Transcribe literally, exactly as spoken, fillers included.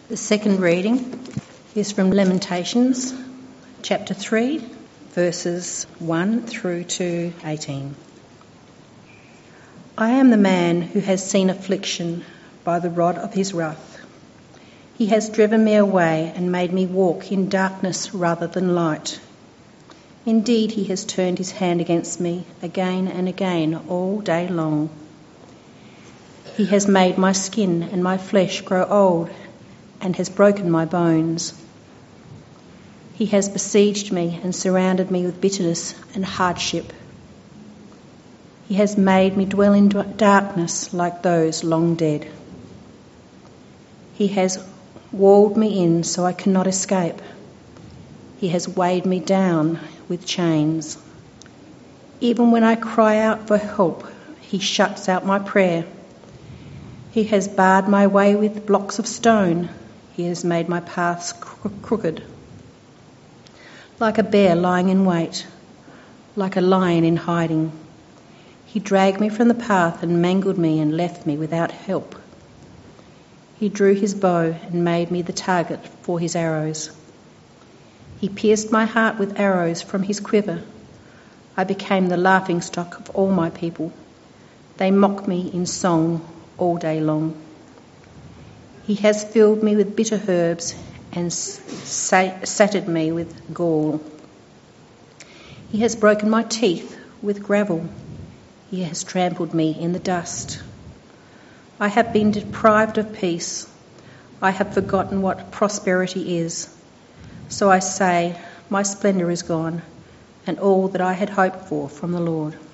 The second reading is from Lamentations, chapter three, verses one through to eighteen. I am the man who has seen affliction by the rod of his wrath. He has driven me away and made me walk in darkness rather than light. Indeed, he has turned his hand against me again and again all day long. He has made my skin and my flesh grow old and has broken my bones. He has besieged me and surrounded me with bitterness and hardship. He has made me dwell in darkness like those long dead. He has walled me in so I cannot escape. He has weighed me down with chains. Even when I cry out for help, he shuts out my prayer. He has barred my way with blocks of stone. He has made my paths cro- crooked. Like a bear lying in wait, like a lion in hiding, he dragged me from the path and mangled me and left me without help. He drew his bow and made me the target for his arrows. He pierced my heart with arrows from his quiver. I became the laughingstock of all my people. They mock me in song all day long. He has filled me with bitter herbs and sated me with gall. He has broken my teeth with gravel. He has trampled me in the dust. I have been deprived of peace. I have forgotten what prosperity is. So I say, my splendour is gone, and all that I had hoped for from the Lord.